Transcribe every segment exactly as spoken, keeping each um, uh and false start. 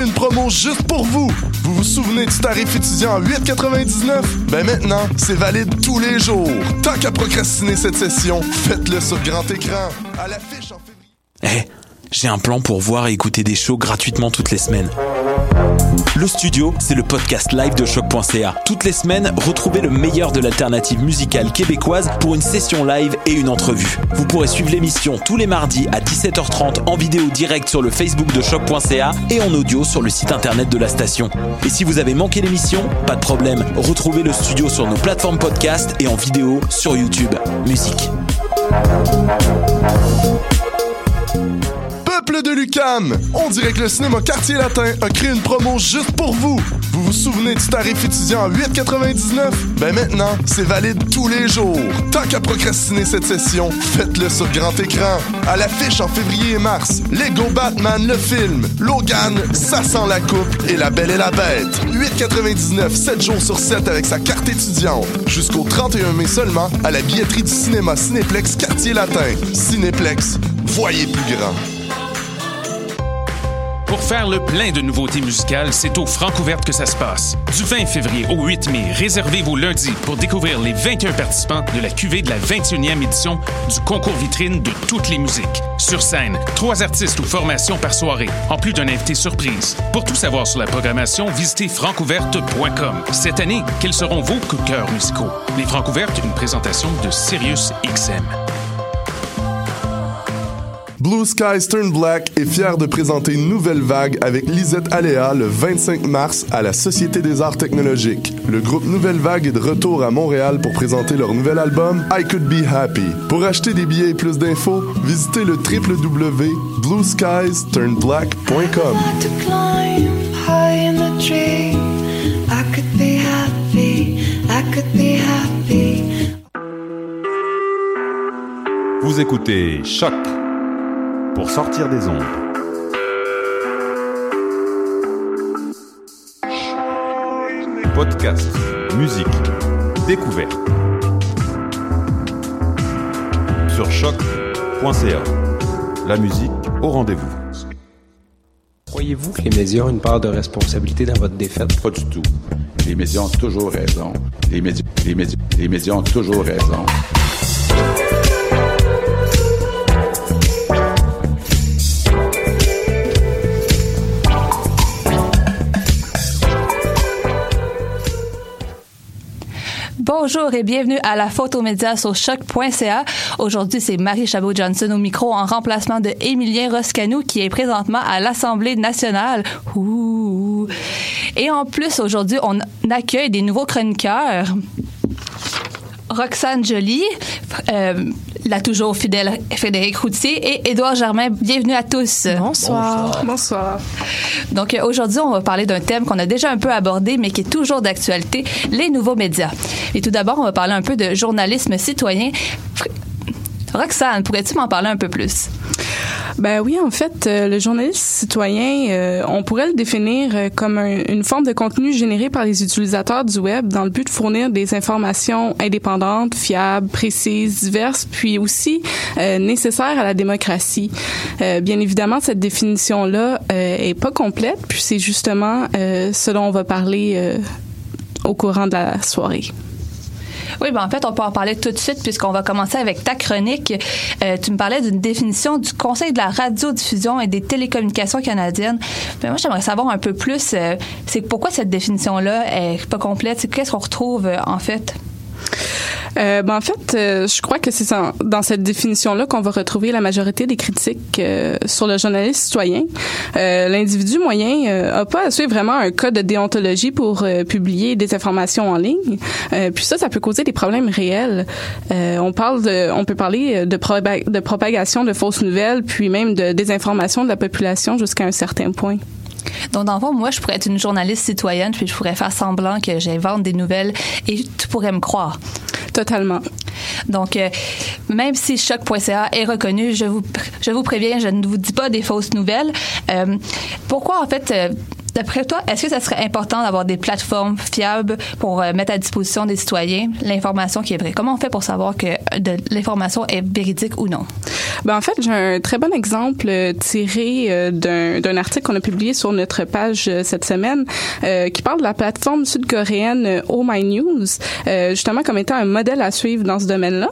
Une promo juste pour vous. Vous vous souvenez du tarif étudiant à huit quatre-vingt-dix-neuf? Ben maintenant, c'est valide tous les jours. Tant qu'à procrastiner cette session, faites-le sur grand écran. À l'affiche en février. Eh, hey, j'ai un plan pour voir et écouter des shows gratuitement toutes les semaines. Le Studio, c'est le podcast live de choc point c a. Toutes les semaines, retrouvez le meilleur de l'alternative musicale québécoise pour une session live et une entrevue. Vous pourrez suivre l'émission tous les mardis à dix-sept heures trente en vidéo direct sur le Facebook de choc point c a et en audio sur le site internet de la station. Et si vous avez manqué l'émission, pas de problème. Retrouvez le Studio sur nos plateformes podcast et en vidéo sur YouTube. Musique. Peuple de l'U Q A M, on dirait que le cinéma Quartier Latin a créé une promo juste pour vous. Vous vous souvenez du tarif étudiant à huit quatre-vingt-dix-neuf? Ben maintenant, c'est valide tous les jours. Tant qu'à procrastiner cette session, faites-le sur grand écran. À l'affiche en février et mars, Lego Batman le film, Logan, Ça sent la coupe et La Belle et la Bête. huit quatre-vingt-dix-neuf, sept jours sur sept avec sa carte étudiante. Jusqu'au trente et un mai seulement, à la billetterie du cinéma Cinéplex Quartier Latin. Cinéplex, voyez plus grand. Pour faire le plein de nouveautés musicales, c'est au Francouverte que ça se passe. Du vingt février au huit mai, réservez vos lundis pour découvrir les vingt et un participants de la cuvée de la vingt et unième édition du concours vitrine de toutes les musiques. Sur scène, trois artistes ou formations par soirée, en plus d'un invité surprise. Pour tout savoir sur la programmation, visitez francouverte point com. Cette année, quels seront vos coups de cœur musicaux? Les Francouvertes, une présentation de Sirius X M. Blue Skies Turn Black est fier de présenter une nouvelle vague avec Lisette Aléa le vingt-cinq mars à la Société des Arts Technologiques. Le groupe Nouvelle Vague est de retour à Montréal pour présenter leur nouvel album I Could Be Happy. Pour acheter des billets et plus d'infos, visitez le w w w point blue skies turn black point com. Vous écoutez Choc pour sortir des ondes. Podcast, musique, découverte. Sur choc point c a. La musique au rendez-vous. Croyez-vous que les médias ont une part de responsabilité dans votre défaite? Pas du tout. Les médias ont toujours raison. Les médias, les médias, les médias ont toujours raison. Bonjour et bienvenue à la Faute aux médias sur choc point c a. Aujourd'hui, c'est Marie Chabot-Johnson au micro en remplacement de Émilien Roscanou qui est présentement à l'Assemblée nationale. Ouh. Et en plus, aujourd'hui, on accueille des nouveaux chroniqueurs. Roxane Joly, euh, la toujours fidèle Frédéric Routier et Édouard Germain. Bienvenue à tous. Bonsoir. Bonsoir. Bonsoir. Donc, euh, aujourd'hui, on va parler d'un thème qu'on a déjà un peu abordé, mais qui est toujours d'actualité, les nouveaux médias. Et tout d'abord, on va parler un peu de journalisme citoyen. Roxane, pourrais-tu m'en parler un peu plus? Ben oui, en fait, euh, le journalisme citoyen, euh, on pourrait le définir euh, comme un, une forme de contenu généré par les utilisateurs du web dans le but de fournir des informations indépendantes, fiables, précises, diverses, puis aussi euh, nécessaires à la démocratie. Euh, bien évidemment, cette définition-là euh, est pas complète, puis c'est justement euh, ce dont on va parler euh, au courant de la soirée. Oui, ben en fait, on peut en parler tout de suite puisqu'on va commencer avec ta chronique. Euh, tu me parlais d'une définition du Conseil de la radiodiffusion et des télécommunications canadiennes. Ben moi, j'aimerais savoir un peu plus, euh, c'est pourquoi cette définition-là est pas complète? C'est qu'est-ce qu'on retrouve, euh, en fait? Euh, ben en fait, euh, je crois que c'est dans, dans cette définition-là qu'on va retrouver la majorité des critiques euh, sur le journalisme citoyen. Euh, l'individu moyen euh, a pas à suivre vraiment un code de déontologie pour euh, publier des informations en ligne. Euh, puis ça, ça peut causer des problèmes réels. Euh, on parle de, on peut parler de, proba- de propagation de fausses nouvelles, puis même de désinformation de la population jusqu'à un certain point. Donc, dans le fond, moi, je pourrais être une journaliste citoyenne, puis je pourrais faire semblant que j'invente des nouvelles et tu pourrais me croire. Totalement. Donc, euh, même si choc point c a est reconnu, je vous, je vous préviens, je ne vous dis pas des fausses nouvelles. Euh, pourquoi, en fait, euh, D'après toi, est-ce que ça serait important d'avoir des plateformes fiables pour euh, mettre à disposition des citoyens l'information qui est vraie? Comment on fait pour savoir que de, l'information est véridique ou non? Ben en fait, j'ai un très bon exemple euh, tiré euh, d'un, d'un article qu'on a publié sur notre page euh, cette semaine euh, qui parle de la plateforme sud-coréenne euh, Oh My News, euh, justement comme étant un modèle à suivre dans ce domaine-là.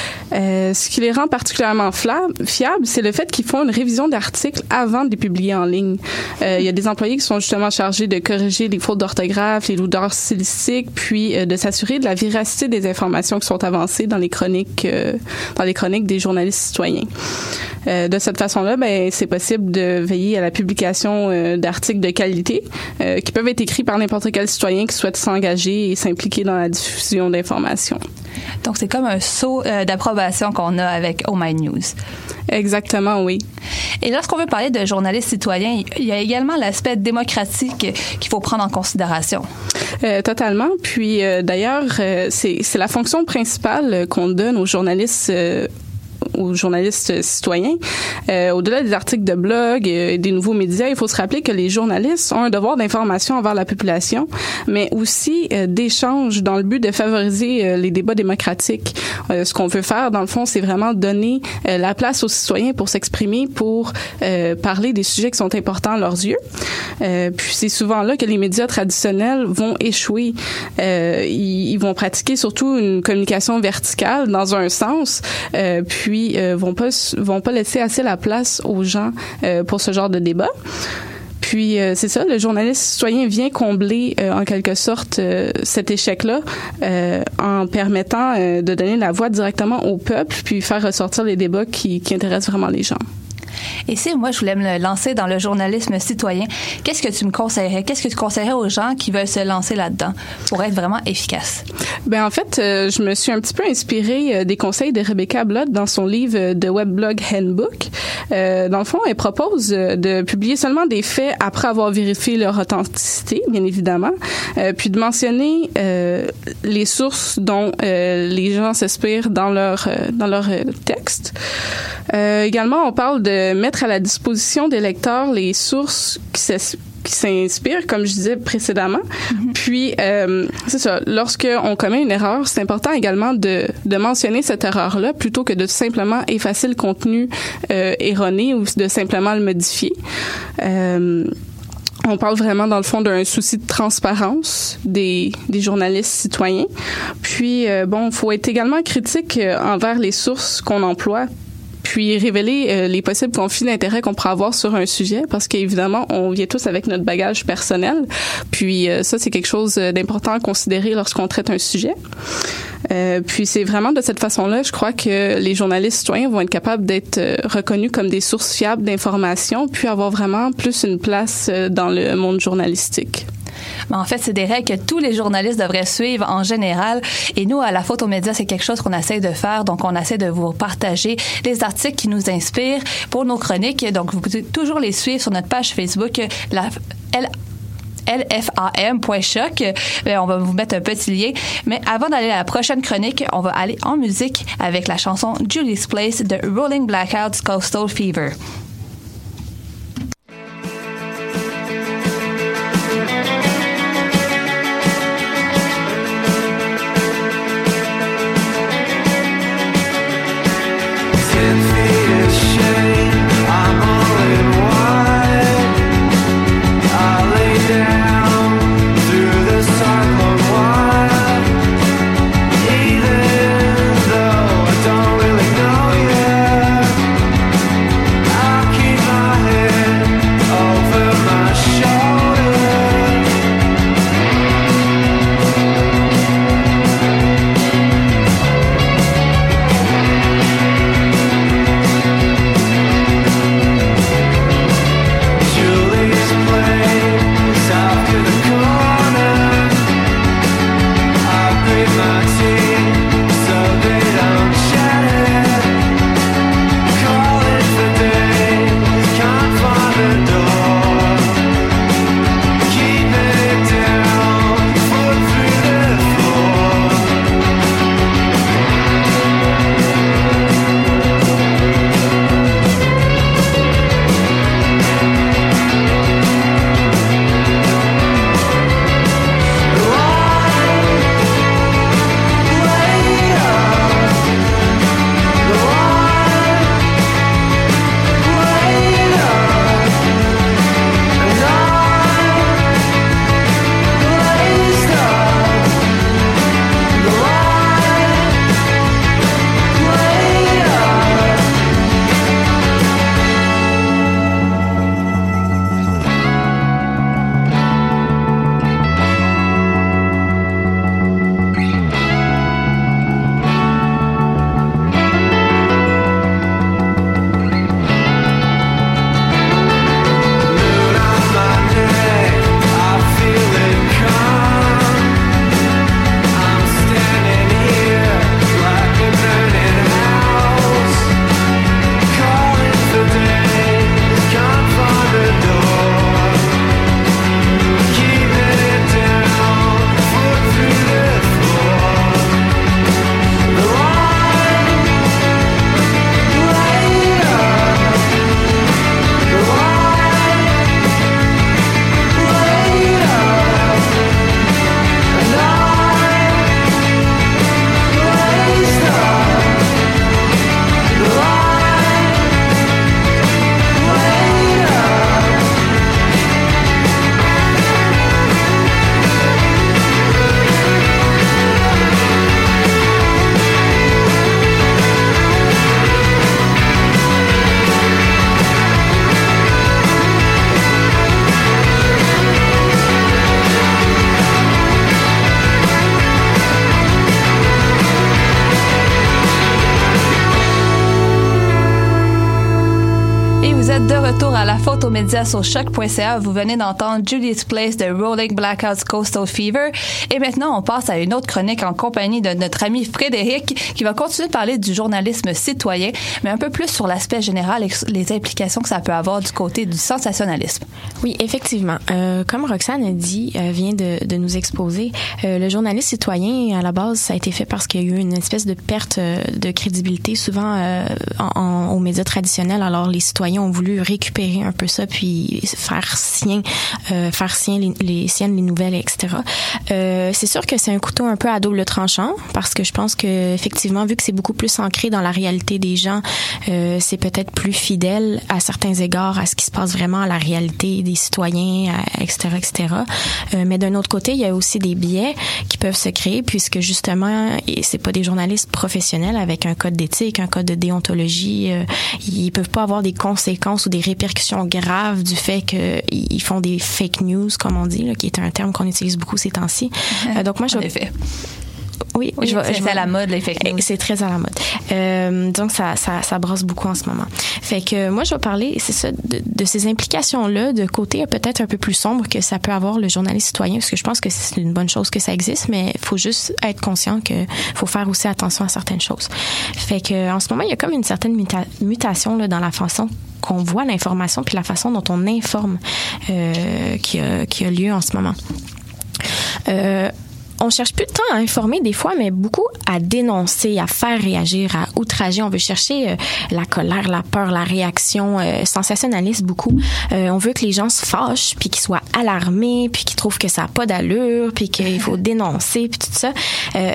Euh, ce qui les rend particulièrement fla- fiables, c'est le fait qu'ils font une révision d'articles avant de les publier en ligne. Euh, il y a des employés qui sont justement chargés de corriger les fautes d'orthographe, les lourdeurs stylistiques, puis euh, de s'assurer de la véracité des informations qui sont avancées dans les chroniques, euh, dans les chroniques des journalistes citoyens. Euh, de cette façon-là, ben c'est possible de veiller à la publication euh, d'articles de qualité euh, qui peuvent être écrits par n'importe quel citoyen qui souhaite s'engager et s'impliquer dans la diffusion d'informations. Donc, c'est comme un saut euh, d'approbation qu'on a avec Oh My News. Exactement, oui. Et lorsqu'on veut parler de journalistes citoyens, il y a également l'aspect démocratique qu'il faut prendre en considération. Euh, totalement. Puis, euh, d'ailleurs, euh, c'est, c'est la fonction principale qu'on donne aux journalistes euh, aux journalistes citoyens. Euh, au-delà des articles de blog et des nouveaux médias, il faut se rappeler que les journalistes ont un devoir d'information envers la population, mais aussi euh, d'échange dans le but de favoriser euh, les débats démocratiques. Euh, ce qu'on veut faire, dans le fond, c'est vraiment donner euh, la place aux citoyens pour s'exprimer, pour euh, parler des sujets qui sont importants à leurs yeux. Euh, puis c'est souvent là que les médias traditionnels vont échouer. Euh, ils, ils vont pratiquer surtout une communication verticale dans un sens, euh, puis Puis euh, vont pas vont pas laisser assez la place aux gens euh, pour ce genre de débat. Puis euh, c'est ça, le journaliste citoyen vient combler euh, en quelque sorte euh, cet échec-là euh, en permettant euh, de donner la voix directement au peuple, puis faire ressortir les débats qui, qui intéressent vraiment les gens. Et si moi, je voulais me lancer dans le journalisme citoyen, qu'est-ce que tu me conseillerais? Qu'est-ce que tu conseillerais aux gens qui veulent se lancer là-dedans pour être vraiment efficaces? Ben en fait, euh, je me suis un petit peu inspirée euh, des conseils de Rebecca Blood dans son livre euh, The Weblog Handbook. Euh, dans le fond, elle propose euh, de publier seulement des faits après avoir vérifié leur authenticité, bien évidemment, euh, puis de mentionner euh, les sources dont euh, les gens s'inspirent dans leur euh, dans leur euh, texte. Euh, également, on parle de mettre à la disposition des lecteurs les sources qui s'inspirent qui s'inspirent, comme je disais précédemment. Mm-hmm. Puis, euh, c'est ça, lorsqu'on commet une erreur, c'est important également de, de mentionner cette erreur-là plutôt que de simplement effacer le contenu euh, erroné ou de simplement le modifier. Euh, On parle vraiment, dans le fond, d'un souci de transparence des, des journalistes citoyens. Puis, euh, bon, il faut être également critique euh, envers les sources qu'on emploie, puis révéler euh, les possibles conflits d'intérêts qu'on pourrait avoir sur un sujet, parce qu'évidemment, on vient tous avec notre bagage personnel. Puis euh, ça, c'est quelque chose d'important à considérer lorsqu'on traite un sujet. Euh, puis c'est vraiment de cette façon-là, je crois que les journalistes citoyens vont être capables d'être euh, reconnus comme des sources fiables d'informations, puis avoir vraiment plus une place euh, dans le monde journalistique. Mais en fait, c'est des règles que tous les journalistes devraient suivre en général. Et nous, à la Faute aux médias, c'est quelque chose qu'on essaie de faire. Donc, on essaie de vous partager les articles qui nous inspirent pour nos chroniques. Donc, vous pouvez toujours les suivre sur notre page Facebook, la L L F A M point choc. On va vous mettre un petit lien. Mais avant d'aller à la prochaine chronique, on va aller en musique avec la chanson Julie's Place de Rolling Blackouts Coastal Fever. Though I don't really know yet, retour à la faute aux médias sur choc point c a. Vous venez d'entendre Julius Place de Rolling Blackouts Coastal Fever. Et maintenant, on passe à une autre chronique en compagnie de notre ami Frédéric qui va continuer de parler du journalisme citoyen, mais un peu plus sur l'aspect général et les implications que ça peut avoir du côté du sensationnalisme. Oui, effectivement. Euh, comme Roxane a dit, euh, vient de, de nous exposer, euh, le journalisme citoyen, à la base, ça a été fait parce qu'il y a eu une espèce de perte de crédibilité, souvent euh, en, en, aux médias traditionnels. Alors, les citoyens ont voulu récupérer un peu ça, puis faire sien, euh, faire sien les, les siennes, les nouvelles, et cetera. Euh, c'est sûr que c'est un couteau un peu à double tranchant, parce que je pense que effectivement, vu que c'est beaucoup plus ancré dans la réalité des gens, euh, c'est peut-être plus fidèle à certains égards à ce qui se passe vraiment à la réalité des citoyens, et cetera, et cetera. Euh, mais d'un autre côté, il y a aussi des biais qui peuvent se créer, puisque justement, c'est pas des journalistes professionnels avec un code d'éthique, un code de déontologie. Euh, ils peuvent pas avoir des conséquences ou des répercussions graves du fait qu'ils font des fake news, comme on dit, là, qui est un terme qu'on utilise beaucoup ces temps-ci. Euh, donc moi, je en effet. Oui, oui je vais, c'est je vais, à la mode, les fake news. C'est très à la mode. Euh, donc, ça, ça, ça brasse beaucoup en ce moment. Fait que moi, je vais parler, c'est ça, de, de ces implications-là, de côté peut-être un peu plus sombre que ça peut avoir le journaliste citoyen, parce que je pense que c'est une bonne chose que ça existe, mais il faut juste être conscient que faut faire aussi attention à certaines choses. Fait que en ce moment, il y a comme une certaine muta- mutation là, dans la façon qu'on voit l'information puis la façon dont on informe euh, qui, a, qui a lieu en ce moment. Euh, On cherche plus de temps à informer des fois, mais beaucoup à dénoncer, à faire réagir, à outrager. On veut chercher euh, la colère, la peur, la réaction, euh, sensationnaliste beaucoup. Euh, on veut que les gens se fâchent, puis qu'ils soient alarmés, puis qu'ils trouvent que ça n'a pas d'allure, puis qu'il faut dénoncer, puis tout ça. Euh,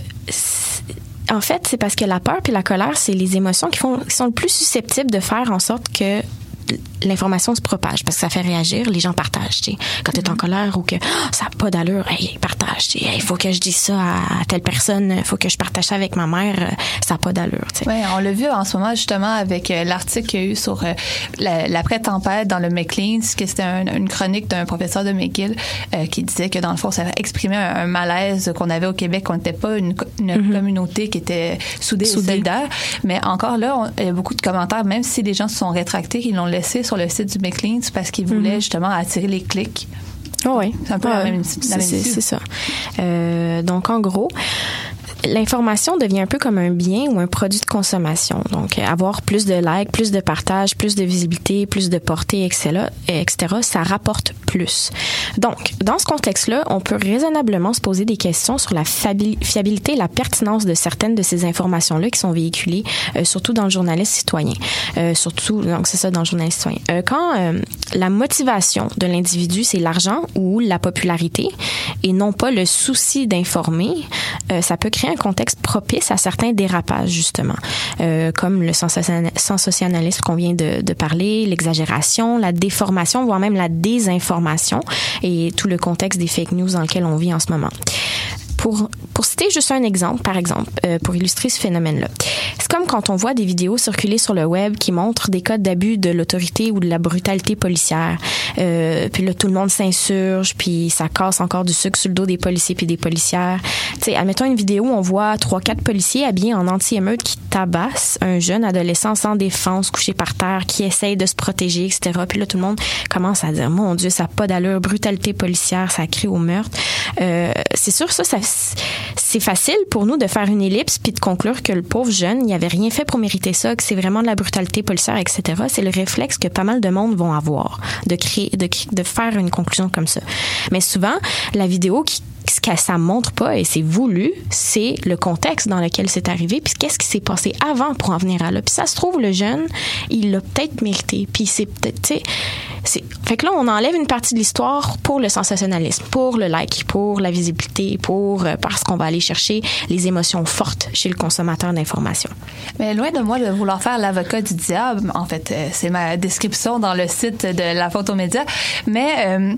en fait, c'est parce que la peur puis la colère, c'est les émotions qui font, qui sont le plus susceptibles de faire en sorte que l'information se propage parce que ça fait réagir, les gens partagent, tu sais. Quand t'es en colère ou que oh, ça n'a pas d'allure, hey, partage, tu sais. Il faut que je dise ça à telle personne, il faut que je partage ça avec ma mère, ça n'a pas d'allure, tu sais. Oui, on l'a vu en ce moment justement avec euh, l'article qu'il y a eu sur euh, la, l'après-tempête dans le Macleans, que c'était un, une chronique d'un professeur de McGill euh, qui disait que dans le fond, ça exprimait un, un malaise qu'on avait au Québec, qu'on n'était pas une, une mm-hmm. communauté qui était soudée, soudée. et solidaire. Mais encore là, on, il y a beaucoup de commentaires, même si les gens se sont rétractés, ils l'ont laissé sur le site du Macleans parce qu'ils voulaient mm-hmm. justement attirer les clics. Oh oui. C'est un peu ouais, la même, c'est, la même c'est, c'est ça. Euh, donc, en gros, l'information devient un peu comme un bien ou un produit de consommation. Donc, avoir plus de likes, plus de partages, plus de visibilité, plus de portée, et cetera, et cetera, ça rapporte plus. Donc, dans ce contexte-là, on peut raisonnablement se poser des questions sur la fiabilité et la pertinence de certaines de ces informations-là qui sont véhiculées, euh, surtout dans le journalisme citoyen. Euh, surtout, donc c'est ça, dans le journalisme citoyen. Euh, quand euh, la motivation de l'individu, c'est l'argent ou la popularité, et non pas le souci d'informer, euh, ça peut créer un contexte propice à certains dérapages, justement, euh, comme le sensationnalisme qu'on vient de, de parler, l'exagération, la déformation, voire même la désinformation et tout le contexte des fake news dans lequel on vit en ce moment. Pour, pour citer juste un exemple, par exemple, euh, pour illustrer ce phénomène-là. C'est comme quand on voit des vidéos circuler sur le web qui montrent des cas d'abus de l'autorité ou de la brutalité policière. Euh, puis là, tout le monde s'insurge, puis ça casse encore du sucre sur le dos des policiers puis des policières. Tu sais, admettons une vidéo où on voit trois, quatre policiers habillés en anti-émeute qui tabassent un jeune adolescent sans défense, couché par terre, qui essaye de se protéger, et cetera. Puis là, tout le monde commence à dire, mon Dieu, ça n'a pas d'allure, brutalité policière, ça crie au meurtre. Euh, c'est sûr, ça, ça c'est facile pour nous de faire une ellipse puis de conclure que le pauvre jeune, il avait rien fait pour mériter ça, que c'est vraiment de la brutalité policière, et cetera. C'est le réflexe que pas mal de monde vont avoir de créer, de, de faire une conclusion comme ça. Mais souvent, la vidéo qui ce que ça montre pas, et c'est voulu, c'est le contexte dans lequel c'est arrivé, puis qu'est-ce qui s'est passé avant pour en venir à là. Puis ça se trouve, le jeune, il l'a peut-être mérité, puis c'est peut-être, tu sais, c'est... Fait que là, on enlève une partie de l'histoire pour le sensationnalisme, pour le like, pour la visibilité, pour euh, parce qu'on va aller chercher les émotions fortes chez le consommateur d'information. Mais loin de moi de vouloir faire l'avocat du diable, en fait, euh, c'est ma description dans le site de La Faute aux médias, mais euh,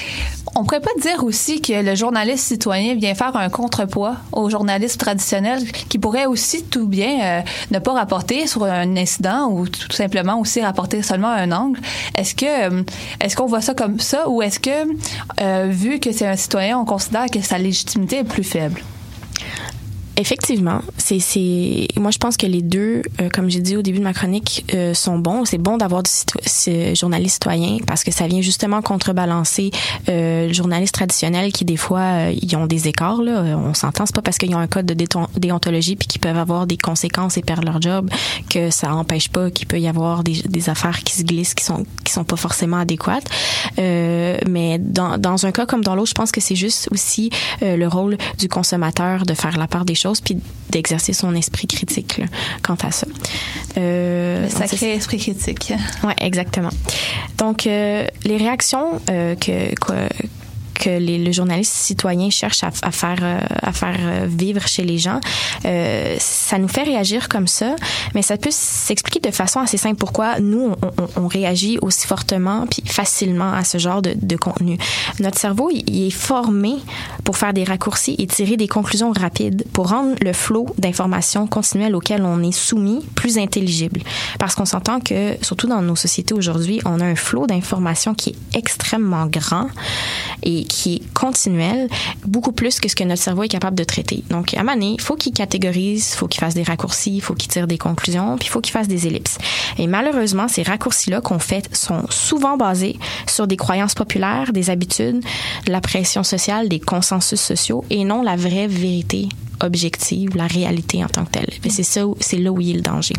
on pourrait pas dire aussi que le journaliste citoyen vient faire un contrepoids au journalisme traditionnel qui pourrait aussi tout bien euh, ne pas rapporter sur un incident ou tout simplement aussi rapporter seulement un angle. Est-ce que euh, est-ce qu'on voit ça comme ça ou est-ce que euh, vu que c'est un citoyen, on considère que sa légitimité est plus faible? Effectivement, c'est c'est moi je pense que les deux, euh, comme j'ai dit au début de ma chronique, euh, sont bons. C'est bon d'avoir du cito- ce journaliste citoyen parce que ça vient justement contrebalancer euh, le journaliste traditionnel qui des fois euh, ils ont des écarts là. On s'entend, c'est pas parce qu'ils ont un code de déton- déontologie puis qu'ils peuvent avoir des conséquences et perdre leur job que ça empêche pas qu'il peut y avoir des, des affaires qui se glissent qui sont qui sont pas forcément adéquates. Euh, mais dans dans un cas comme dans l'autre, je pense que c'est juste aussi euh, le rôle du consommateur de faire la part des choses puis d'exercer son esprit critique là, quant à ça. Euh, le sacré esprit critique. Oui, exactement. Donc, euh, les réactions euh, que... que que les, le journaliste citoyen cherche à, à faire euh, à faire vivre chez les gens, euh, ça nous fait réagir comme ça, mais ça peut s'expliquer de façon assez simple pourquoi nous on, on, on réagit aussi fortement puis facilement à ce genre de, de contenu. Notre cerveau il, il est formé pour faire des raccourcis et tirer des conclusions rapides pour rendre le flot d'informations continuelles auquel on est soumis plus intelligible. Parce qu'on s'entend que surtout dans nos sociétés aujourd'hui, on a un flot d'informations qui est extrêmement grand et qui est continuel, beaucoup plus que ce que notre cerveau est capable de traiter. Donc, à un moment donné, il faut qu'il catégorise, il faut qu'il fasse des raccourcis, il faut qu'il tire des conclusions, puis il faut qu'il fasse des ellipses. Et malheureusement, ces raccourcis-là qu'on fait sont souvent basés sur des croyances populaires, des habitudes, la pression sociale, des consensus sociaux, et non la vraie vérité objective, la réalité en tant que telle. Et c'est ça, c'est là où il y a le danger.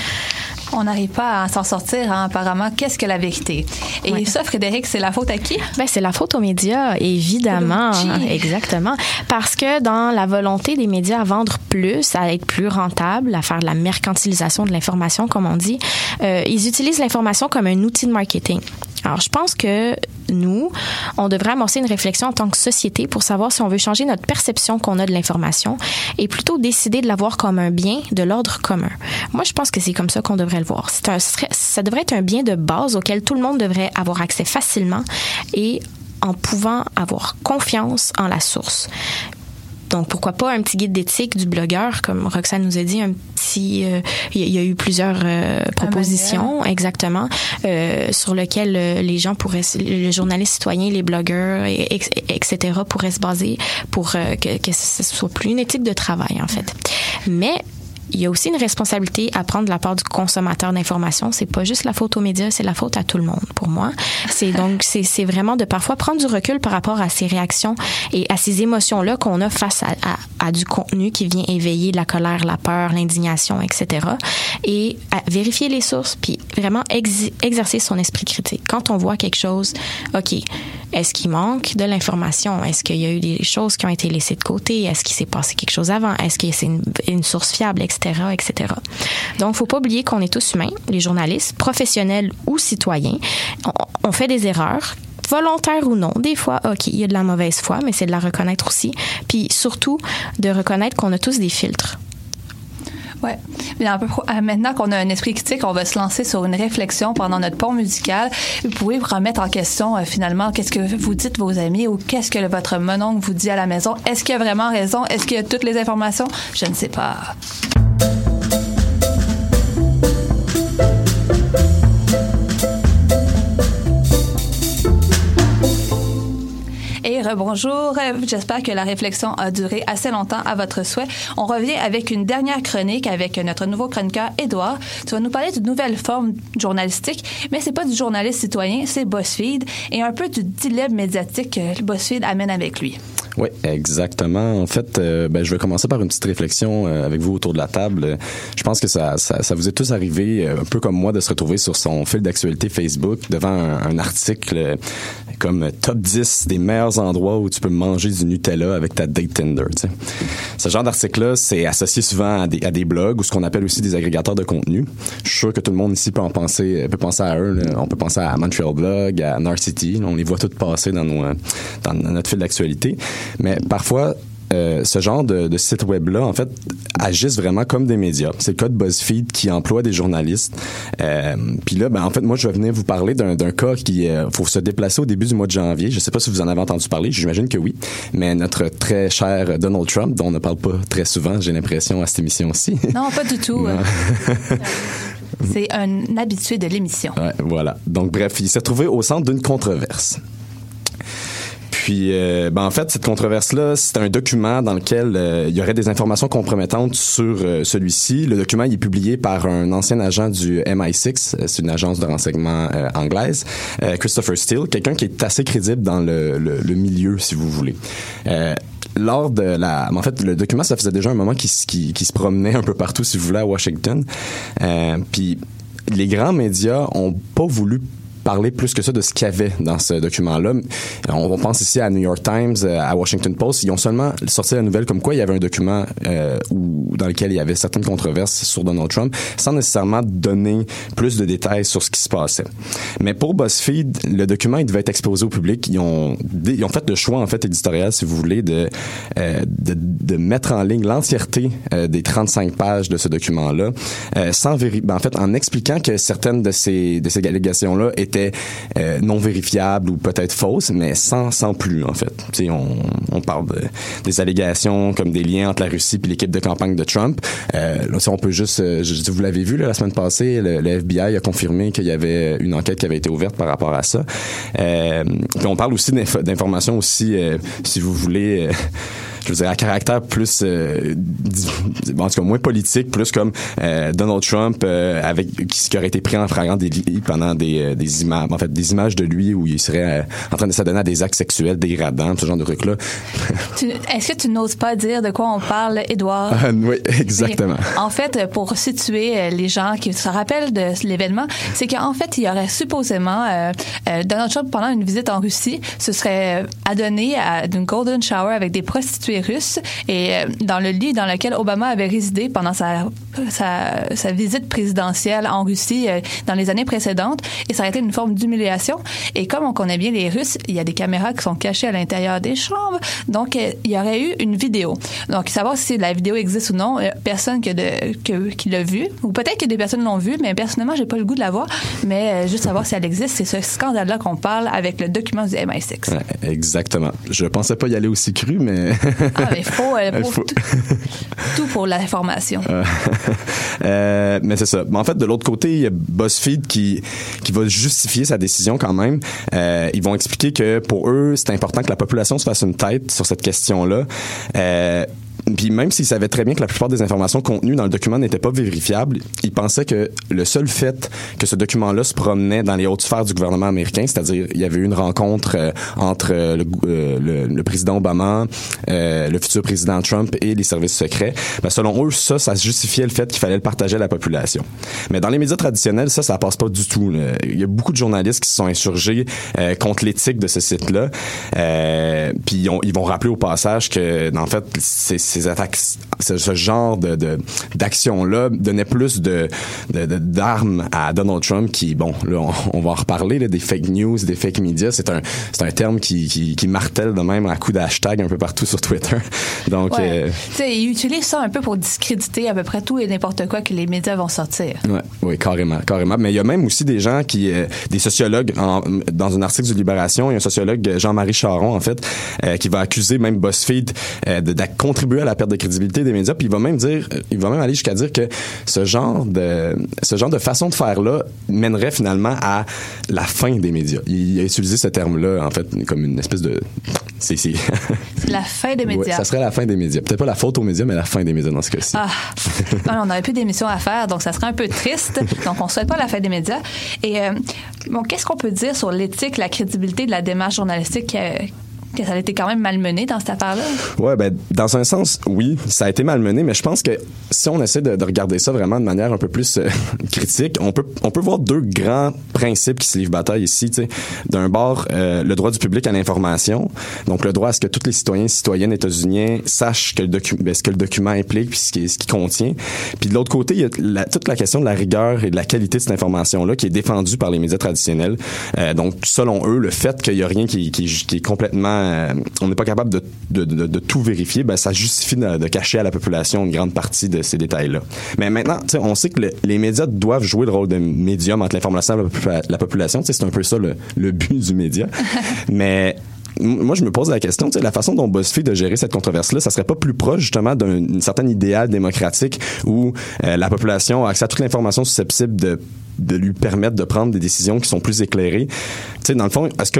On n'arrive pas à s'en sortir, hein, apparemment. Qu'est-ce que la vérité? Et ouais. Ça, Frédéric, c'est la faute à qui? Ben, c'est la faute aux médias, évidemment. Exactement. Parce que dans la volonté des médias à vendre plus, à être plus rentables, à faire de la mercantilisation de l'information, comme on dit, euh, ils utilisent l'information comme un outil de marketing. Alors, je pense que nous, on devrait amorcer une réflexion en tant que société pour savoir si on veut changer notre perception qu'on a de l'information et plutôt décider de la voir comme un bien de l'ordre commun. Moi, je pense que c'est comme ça qu'on devrait le voir. C'est un, ça devrait être un bien de base auquel tout le monde devrait avoir accès facilement et en pouvant avoir confiance en la source. Donc, pourquoi pas un petit guide d'éthique du blogueur, comme Roxane nous a dit, un petit... Euh, il y a eu plusieurs euh, propositions, exactement, euh, sur lesquelles euh, les gens pourraient... Le journaliste citoyen, les blogueurs, et, et, et cetera pourraient se baser pour euh, que, que ce soit plus une éthique de travail, en fait. Mais... il y a aussi une responsabilité à prendre de la part du consommateur d'information. C'est pas juste la faute aux médias, c'est la faute à tout le monde, pour moi. C'est donc, c'est, c'est vraiment de parfois prendre du recul par rapport à ces réactions et à ces émotions-là qu'on a face à, à, à du contenu qui vient éveiller la colère, la peur, l'indignation, et cetera. Et à vérifier les sources, puis vraiment ex- exercer son esprit critique. Quand on voit quelque chose, OK, est-ce qu'il manque de l'information? Est-ce qu'il y a eu des choses qui ont été laissées de côté? Est-ce qu'il s'est passé quelque chose avant? Est-ce que c'est une, une source fiable, et cetera, et cetera. Donc, faut pas oublier qu'on est tous humains, les journalistes, professionnels ou citoyens. On, on fait des erreurs, volontaires ou non. Des fois, OK, il y a de la mauvaise foi, mais c'est de la reconnaître aussi. Puis surtout, de reconnaître qu'on a tous des filtres. Ouais. Mais un peu, maintenant qu'on a un esprit critique, on va se lancer sur une réflexion pendant notre pont musical. Vous pouvez vous remettre en question, euh, finalement, qu'est-ce que vous dites vos amis ou qu'est-ce que le, votre mononcle vous dit à la maison? Est-ce qu'il a vraiment raison? Est-ce qu'il y a toutes les informations? Je ne sais pas. Et rebonjour, j'espère que la réflexion a duré assez longtemps à votre souhait. On revient avec une dernière chronique avec notre nouveau chroniqueur, Édouard. Tu vas nous parler d'une nouvelle forme journalistique, mais c'est pas du journaliste citoyen, c'est BuzzFeed et un peu du dilemme médiatique que BuzzFeed amène avec lui. Oui, exactement. En fait, euh, ben, je vais commencer par une petite réflexion euh, avec vous autour de la table. Je pense que ça, ça, ça vous est tous arrivé, euh, un peu comme moi, de se retrouver sur son fil d'actualité Facebook devant un, un article euh, comme top dix des meilleurs endroits où tu peux manger du Nutella avec ta date Tinder. Tu sais. Ce genre d'article-là, c'est associé souvent à des, à des blogs ou ce qu'on appelle aussi des agrégateurs de contenu. Je suis sûr que tout le monde ici peut en penser, peut penser à eux. Là. On peut penser à Montreal Blog, à Narcity. On les voit toutes passer dans, nos, dans notre fil d'actualité. Mais parfois, euh, ce genre de, de site web-là, en fait, agissent vraiment comme des médias. C'est le cas de BuzzFeed qui emploie des journalistes. Euh, Puis là, ben, en fait, moi, je vais venir vous parler d'un, d'un cas qui euh, faut se déplacer au début du mois de janvier. Je ne sais pas si vous en avez entendu parler. J'imagine que oui. Mais notre très cher Donald Trump, dont on ne parle pas très souvent, j'ai l'impression, à cette émission-ci. Non, pas du tout. C'est un habitué de l'émission. Ouais, voilà. Donc, bref, il s'est retrouvé au centre d'une controverse. puis, euh, ben, en fait, cette controverse-là, c'est un document dans lequel euh, il y aurait des informations compromettantes sur euh, celui-ci. Le document il est publié par un ancien agent du M I six, c'est une agence de renseignement euh, anglaise, euh, Christopher Steele, quelqu'un qui est assez crédible dans le, le, le milieu, si vous voulez. Euh, Lors de la, en fait, le document, ça faisait déjà un moment qu'il qui, qui se promenait un peu partout, si vous voulez, à Washington. Euh, puis les grands médias ont pas voulu parler plus que ça de ce qu'il y avait dans ce document-là. On, on pense ici à New York Times, à Washington Post. Ils ont seulement sorti la nouvelle comme quoi il y avait un document euh, où, dans lequel il y avait certaines controverses sur Donald Trump, sans nécessairement donner plus de détails sur ce qui se passait. Mais pour BuzzFeed, le document il devait être exposé au public. Ils ont, ils ont fait le choix en fait éditorial, si vous voulez, de euh, de, de mettre en ligne l'entièreté euh, des trente-cinq pages de ce document-là, euh, sans véri- ben, en fait en expliquant que certaines de ces de ces allégations-là étaient étaient euh, non vérifiables ou peut-être fausses, mais sans sans plus en fait. Tu sais, on on parle de, des allégations comme des liens entre la Russie puis l'équipe de campagne de Trump. Euh, là, si on peut juste, euh, je, vous l'avez vu là, la semaine passée, le, le F B I a confirmé qu'il y avait une enquête qui avait été ouverte par rapport à ça. Euh, puis on parle aussi d'inf- d'informations aussi, euh, si vous voulez. Euh, je veux dire, à caractère plus, euh, en tout cas, moins politique, plus comme euh, Donald Trump euh, avec qui, qui aurait été pris en flagrant délit pendant des, des images, en fait, des images de lui où il serait euh, en train de s'adonner à des actes sexuels dégradants, ce genre de trucs-là. Tu, est-ce que tu n'oses pas dire de quoi on parle, Édouard? Ah, oui, exactement. Et, en fait, pour situer les gens qui se rappellent de l'événement, c'est qu'en fait, il y aurait supposément euh, euh, Donald Trump, pendant une visite en Russie, se serait adonné à une golden shower avec des prostituées russes et euh, dans le lit dans lequel Obama avait résidé pendant sa, sa, sa visite présidentielle en Russie euh, dans les années précédentes, et ça a été une forme d'humiliation. Et comme on connaît bien les Russes, il y a des caméras qui sont cachées à l'intérieur des chambres, donc euh, il y aurait eu une vidéo. Donc savoir si la vidéo existe ou non, euh, personne que de, que, qui l'a vue, ou peut-être que des personnes l'ont vue, mais personnellement j'ai pas le goût de la voir, mais euh, juste savoir si elle existe. C'est ce scandale-là qu'on parle avec le document du M I six. Ouais, exactement. Je pensais pas y aller aussi cru, mais ah, mais il faut, euh, pour faut... tout, tout pour l'information. Euh, euh, mais c'est ça. Mais en fait, de l'autre côté, il y a BuzzFeed qui qui va justifier sa décision quand même. Euh, ils vont expliquer que pour eux, c'est important que la population se fasse une tête sur cette question-là. Euh, Puis même s'ils savaient très bien que la plupart des informations contenues dans le document n'étaient pas vérifiables, ils pensaient que le seul fait que ce document-là se promenait dans les hautes sphères du gouvernement américain, c'est-à-dire il y avait eu une rencontre euh, entre euh, le, euh, le, le président Obama, euh, le futur président Trump et les services secrets, ben selon eux, ça, ça justifiait le fait qu'il fallait le partager à la population. Mais dans les médias traditionnels, ça, ça passe pas du tout. Là. Il y a beaucoup de journalistes qui se sont insurgés euh, contre l'éthique de ce site-là. Euh, puis ils, ont, ils vont rappeler au passage que, en fait, c'est ces attaques, ce, ce genre de, de d'action-là donnait plus de, de, de d'armes à Donald Trump qui, bon, là, on, on va en reparler, là, des fake news, des fake media. C'est un, c'est un terme qui, qui, qui martèle de même à coups d'hashtag un peu partout sur Twitter. Donc, ouais. euh, tu sais, ils utilisent ça un peu pour discréditer à peu près tout et n'importe quoi que les médias vont sortir. Ouais, oui, carrément, carrément. Mais il y a même aussi des gens qui, euh, des sociologues, en, dans un article de Libération, il y a un sociologue, Jean-Marie Charon, en fait, euh, qui va accuser même BuzzFeed euh, de, de contribuer à la perte de crédibilité des médias, puis il va même dire, il va même aller jusqu'à dire que ce genre de, ce genre de façon de faire là mènerait finalement à la fin des médias. Il a utilisé ce terme-là en fait comme une espèce de, c'est, c'est... la fin des médias. Ouais, ça serait la fin des médias. Peut-être pas la faute aux médias, mais la fin des médias dans ce cas-ci. Ah, on n'aurait plus d'émissions à faire, donc ça serait un peu triste. Donc on ne souhaite pas la fin des médias. Et euh, bon, qu'est-ce qu'on peut dire sur l'éthique, la crédibilité de la démarche journalistique? Euh, que ça a été quand même malmené dans cette affaire-là? Ouais, ben dans un sens, oui, ça a été malmené, mais je pense que si on essaie de, de regarder ça vraiment de manière un peu plus euh, critique, on peut on peut voir deux grands principes qui se livrent bataille ici. Tu sais, d'un bord, euh, le droit du public à l'information, donc le droit à ce que tous les citoyens et citoyennes états-uniens sachent que le docu- ben, ce que le document implique puis ce qu'il ce qu'il contient. Puis de l'autre côté, il y a la, toute la question de la rigueur et de la qualité de cette information-là qui est défendue par les médias traditionnels. Euh, donc selon eux, le fait qu'il y a rien qui, qui, qui est complètement Euh, on n'est pas capable de, de, de, de tout vérifier, ben ça justifie de, de cacher à la population une grande partie de ces détails-là. Mais maintenant, on sait que le, les médias doivent jouer le rôle de médium entre l'information et la, la population. C'est un peu ça le, le but du média. Mais moi, je me pose la question, tu sais, la façon dont BuzzFeed a géré cette controverse-là, ça serait pas plus proche, justement, d'un certain idéal démocratique où euh, la population a accès à toute l'information susceptible de, de lui permettre de prendre des décisions qui sont plus éclairées. Tu sais, dans le fond, est-ce que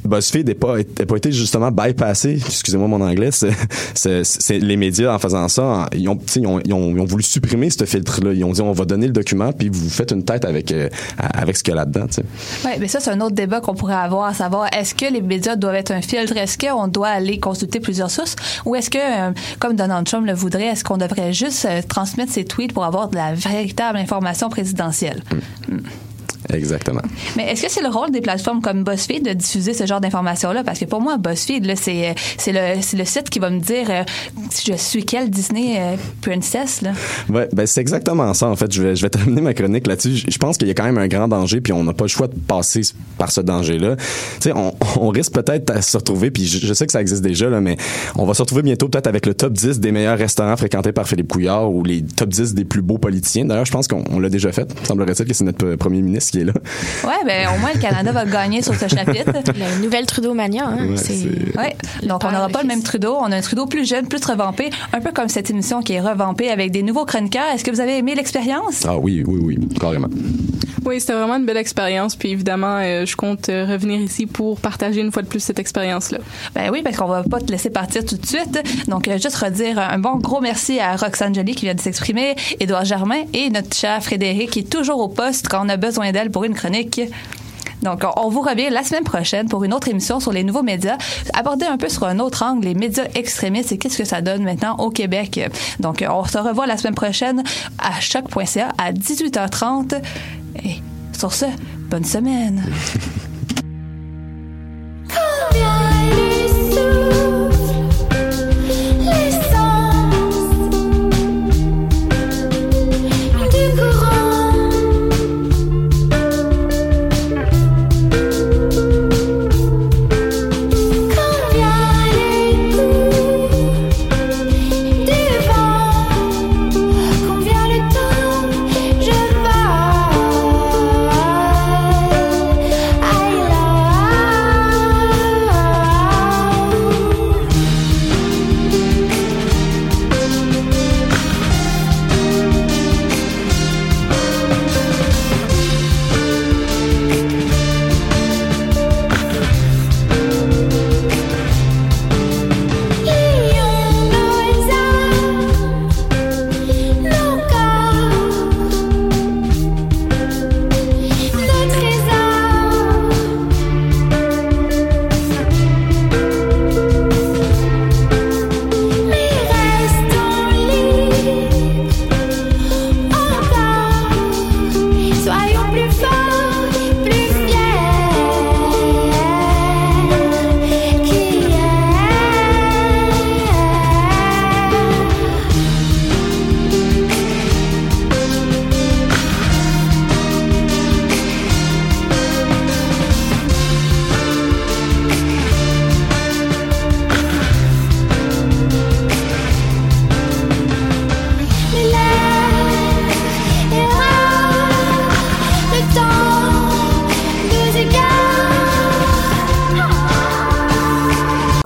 BuzzFeed n'a pas, pas été justement bypassé, excusez-moi mon anglais, c'est, c'est, c'est les médias en faisant ça, ils ont, ils ont, ils ont, ils ont voulu supprimer ce filtre-là. Ils ont dit on va donner le document puis vous faites une tête avec euh, avec ce qu'il y a là-dedans. Oui, mais ça c'est un autre débat qu'on pourrait avoir, à savoir est-ce que les médias doivent être un filtre, est-ce qu'on doit aller consulter plusieurs sources ou est-ce que, euh, comme Donald Trump le voudrait, est-ce qu'on devrait juste euh, transmettre ses tweets pour avoir de la véritable information présidentielle? Mm. Mm. Exactement. Mais est-ce que c'est le rôle des plateformes comme BuzzFeed de diffuser ce genre d'informations-là? Parce que pour moi, BuzzFeed, là, c'est, c'est, le, c'est le site qui va me dire euh, si je suis quelle Disney euh, princess. Là. Ouais, ben c'est exactement ça. En fait, je vais, je vais terminer ma chronique là-dessus. Je pense qu'il y a quand même un grand danger, puis on n'a pas le choix de passer par ce danger-là. Tu sais, on, on risque peut-être à se retrouver, puis je, je sais que ça existe déjà, là, mais on va se retrouver bientôt peut-être avec le top dix des meilleurs restaurants fréquentés par Philippe Couillard ou les top dix des plus beaux politiciens. D'ailleurs, je pense qu'on on l'a déjà fait. Semblerait-il que c'est notre premier ministre qui est là. Ouais, ben au moins le Canada va gagner sur ce chapitre. La nouvelle Trudeau-mania, hein. Ouais, c'est... c'est... Ouais. Donc on n'aura pas le même Trudeau, on a un Trudeau plus jeune, plus revampé, un peu comme cette émission qui est revampée avec des nouveaux chroniqueurs. Est-ce que vous avez aimé l'expérience? Ah oui, oui, oui, carrément. Oui, c'était vraiment une belle expérience. Puis évidemment, euh, je compte euh, revenir ici pour partager une fois de plus cette expérience-là. Ben oui, parce qu'on va pas te laisser partir tout de suite. Donc, euh, juste redire un bon gros merci à Roxane Joly qui vient de s'exprimer, Édouard Germain et notre cher Frédéric qui est toujours au poste quand on a besoin d'elle pour une chronique. Donc, on vous revient la semaine prochaine pour une autre émission sur les nouveaux médias, aborder un peu sur un autre angle les médias extrémistes et qu'est-ce que ça donne maintenant au Québec. Donc, on se revoit la semaine prochaine à choc point c a à dix-huit heures trente. Et sur ce, bonne semaine.